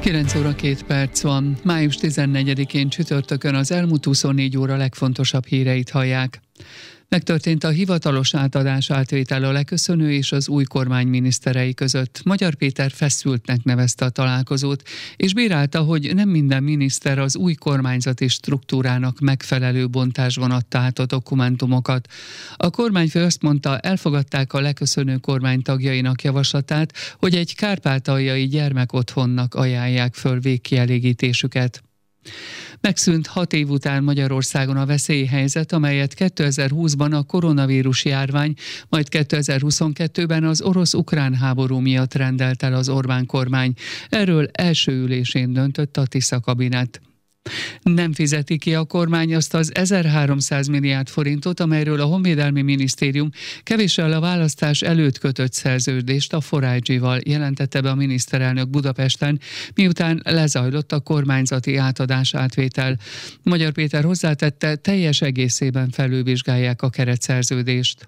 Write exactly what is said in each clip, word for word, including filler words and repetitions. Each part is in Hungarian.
kilenc óra két perc van. május tizennegyedikén csütörtökön az elmúlt huszonnégy óra legfontosabb híreit hallják. Megtörtént a hivatalos átadás átvétel a leköszönő és az új kormány miniszterei között. Magyar Péter feszültnek nevezte a találkozót, és bírálta, hogy nem minden miniszter az új kormányzati struktúrának megfelelő bontásban adta át a dokumentumokat. A kormányfő azt mondta, elfogadták a leköszönő kormány tagjainak javaslatát, hogy egy kárpátaljai gyermekotthonnak ajánlják föl végkielégítésüket. Megszűnt hat év után Magyarországon a veszélyhelyzet, amelyet kétezer-húszban a koronavírus járvány, majd kétezer-huszonkettőben az orosz-ukrán háború miatt rendelt el az Orbán kormány. Erről első ülésén döntött a Tisza kabinet. Nem fizeti ki a kormány azt az ezerháromszáz milliárd forintot, amelyről a Honvédelmi Minisztérium kevéssel a választás előtt kötött szerződést a four I G-val, jelentette be a miniszterelnök Budapesten, miután lezajlott a kormányzati átadás átvétel. Magyar Péter hozzátette, teljes egészében felülvizsgálják a keretszerződést.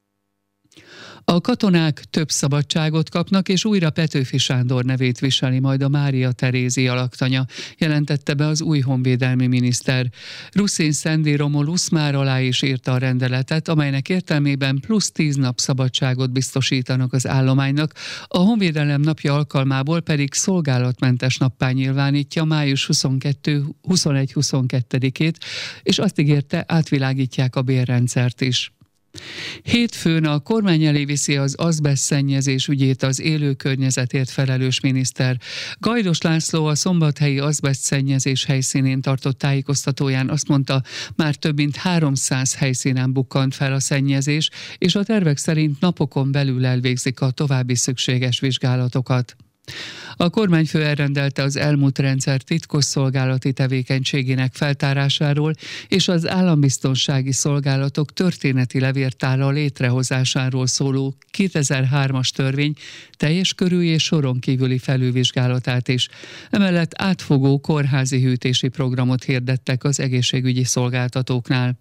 A katonák több szabadságot kapnak, és újra Petőfi Sándor nevét viseli majd a Mária Terézia laktanya, jelentette be az új honvédelmi miniszter. Ruszin Szendi Romulus már alá is írta a rendeletet, amelynek értelmében plusz tíz nap szabadságot biztosítanak az állománynak, a honvédelem napja alkalmából pedig szolgálatmentes nappá nyilvánítja május huszonegy-huszonkettedikét, és azt ígérte, átvilágítják a bérrendszert is. Hétfőn a kormány elé viszi az azbeszt szennyezés ügyét az élő környezetért felelős miniszter. Gajdos László a szombathelyi azbeszt szennyezés helyszínén tartott tájékoztatóján azt mondta, már több mint háromszáz helyszínen bukkant fel a szennyezés, és a tervek szerint napokon belül elvégzik a további szükséges vizsgálatokat. A kormányfő elrendelte az elmúlt rendszer titkosszolgálati tevékenységének feltárásáról és az állambiztonsági szolgálatok történeti levéltára létrehozásáról szóló kétezer-hármas törvény teljes körű és soron kívüli felülvizsgálatát is. Emellett átfogó kórházi hűtési programot hirdettek az egészségügyi szolgáltatóknál.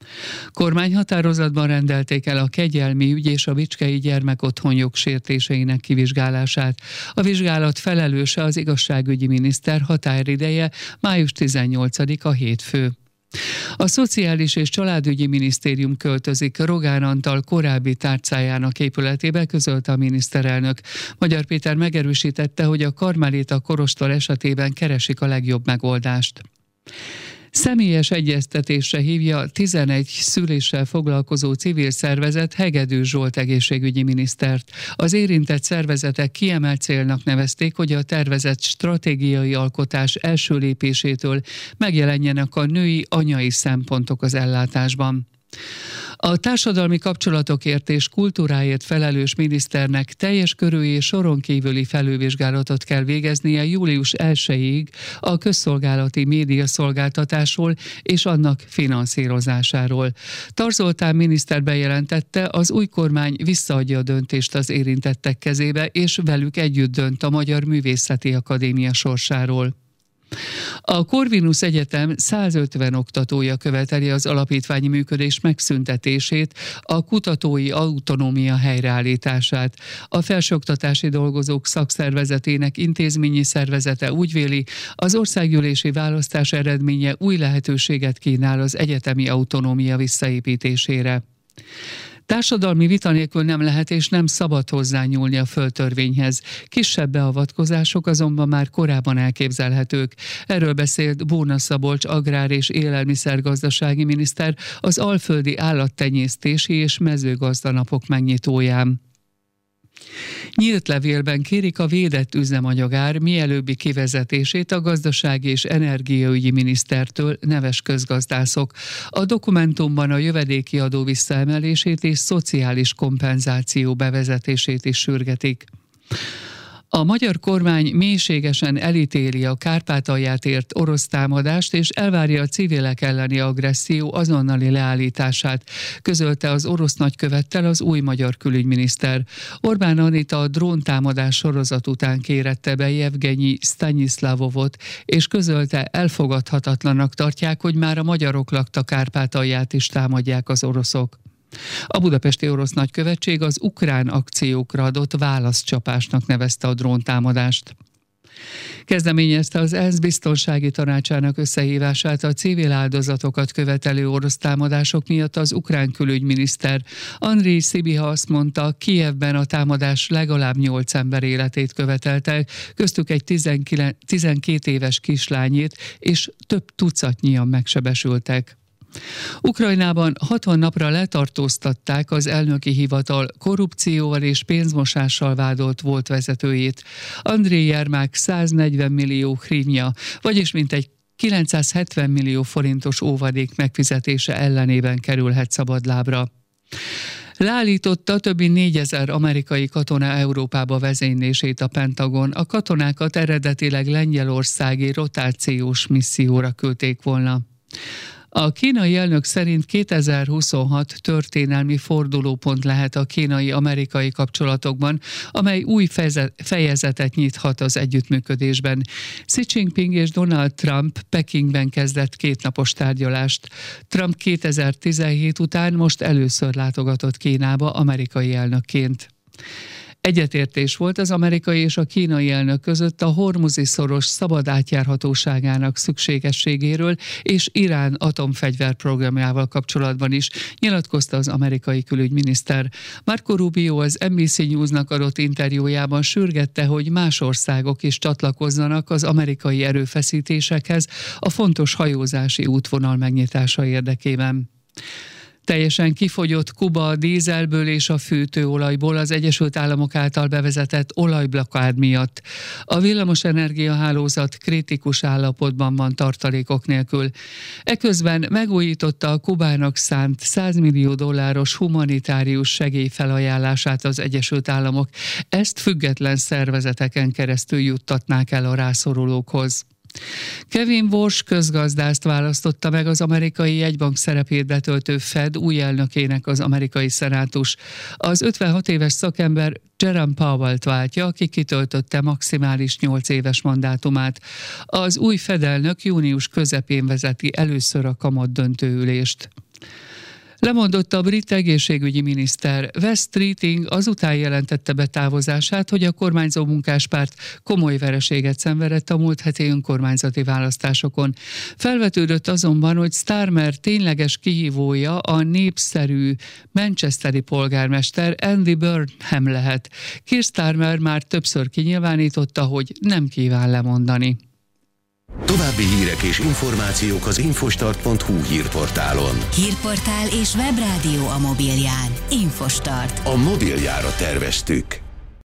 Kormányhatározatban rendelték el a kegyelmi ügy és a Bicskei gyermekotthon jogsértéseinek kivizsgálását. A vizsgálat felelőse az igazságügyi miniszter, határideje május tizennyolcadika hétfő. A Szociális és Családügyi Minisztérium költözik Rogán Antal korábbi tárcájának épületébe, közölte a miniszterelnök. Magyar Péter megerősítette, hogy a Karmelita Kolostor esetében keresik a legjobb megoldást. Személyes egyeztetésre hívja tizenegy szüléssel foglalkozó civil szervezet Hegedű Zsolt egészségügyi minisztert. Az érintett szervezetek kiemelt célnak nevezték, hogy a tervezett stratégiai alkotás első lépésétől megjelenjenek a női, anyai szempontok az ellátásban. A társadalmi kapcsolatokért és kultúráért felelős miniszternek teljes körű és soron kívüli felülvizsgálatot kell végeznie július elsejéig a közszolgálati médiaszolgáltatásról és annak finanszírozásáról. Tar Zoltán miniszter bejelentette, az új kormány visszaadja a döntést az érintettek kezébe, és velük együtt dönt a Magyar Művészeti Akadémia sorsáról. A Corvinus Egyetem százötven oktatója követeli az alapítványi működés megszüntetését, a kutatói autonómia helyreállítását. A felsőoktatási dolgozók szakszervezetének intézményi szervezete úgy véli, az országgyűlési választás eredménye új lehetőséget kínál az egyetemi autonómia visszaépítésére. Társadalmi vita nélkül nem lehet és nem szabad hozzányúlni a földtörvényhez. Kisebb beavatkozások azonban már korábban elképzelhetők. Erről beszélt Bóna Szabolcs agrár- és élelmiszergazdasági miniszter az alföldi állattenyésztési és mezőgazdanapok megnyitóján. Nyílt levélben kérik a védett üzemanyagár mielőbbi kivezetését a gazdasági és energiaügyi minisztertől, neves közgazdászok. A dokumentumban a jövedéki adó visszaemelését és szociális kompenzáció bevezetését is sürgetik. A magyar kormány mélységesen elítéli a Kárpátalját ért orosz támadást, és elvárja a civilek elleni agresszió azonnali leállítását, közölte az orosz nagykövettel az új magyar külügyminiszter. Orbán Anita a dróntámadás sorozat után kérette be Jevgenyi Sztanyszlavovot, és közölte, elfogadhatatlannak tartják, hogy már a magyarok lakta Kárpátalját is támadják az oroszok. A budapesti orosz nagykövetség az ukrán akciókra adott válaszcsapásnak nevezte a dróntámadást. Kezdeményezte az ENSZ biztonsági tanácsának összehívását a civil áldozatokat követelő orosz támadások miatt az ukrán külügyminiszter. Andrii Szibiha azt mondta, Kijevben a támadás legalább nyolc ember életét követelte, köztük egy tizenkét éves kislányét, és több tucatnyian megsebesültek. Ukrajnában hatvan napra letartóztatták az elnöki hivatal korrupcióval és pénzmosással vádolt volt vezetőjét. Andrej Jermák száznegyven millió hrivnya, vagyis mintegy kilencszázhetven millió forintos óvadék megfizetése ellenében kerülhet szabadlábra. Leállította több mint négyezer amerikai katona Európába vezénylését a Pentagon. A katonákat eredetileg lengyelországi rotációs misszióra küldték volna. A kínai elnök szerint kétezer-huszonhat történelmi fordulópont lehet a kínai-amerikai kapcsolatokban, amely új fejezetet nyithat az együttműködésben. Xi Jinping és Donald Trump Pekingben kezdett kétnapos tárgyalást. Trump kétezer-tizenhét után most először látogatott Kínába amerikai elnökként. Egyetértés volt az amerikai és a kínai elnök között a Hormuzi-szoros szabad átjárhatóságának szükségességéről és Irán atomfegyverprogramjával kapcsolatban is, nyilatkozta az amerikai külügyminiszter. Marco Rubio az en bé cé Newsnak adott interjújában sürgette, hogy más országok is csatlakozzanak az amerikai erőfeszítésekhez a fontos hajózási útvonal megnyitása érdekében. Teljesen kifogyott Kuba a dízelből és a fűtőolajból az Egyesült Államok által bevezetett olajblokád miatt. A villamosenergia hálózat kritikus állapotban van tartalékok nélkül. Eközben megújította a Kubának szánt száz millió dolláros humanitárius segély felajánlását az Egyesült Államok. Ezt független szervezeteken keresztül juttatnák el a rászorulókhoz. Kevin Warsh közgazdászt választotta meg az amerikai jegybank szerepét betöltő Fed új elnökének az amerikai szenátus. Az ötvenhat éves szakember Jerome Powell-t váltja, aki kitöltötte maximális nyolc éves mandátumát. Az új Fed elnök június közepén vezeti először a kamat döntőülést. Lemondott a brit egészségügyi miniszter. Wes Streeting azután jelentette be távozását, hogy a kormányzó munkáspárt komoly vereséget szenvedett a múlt heti önkormányzati választásokon. Felvetődött azonban, hogy Starmer tényleges kihívója a népszerű manchesteri polgármester Andy Burnham lehet. Keir Starmer már többször kinyilvánította, hogy nem kíván lemondani. További hírek és információk az infostart pont hu hírportálon. Hírportál és webrádió a mobilján. Infostart. A mobiljára terveztük.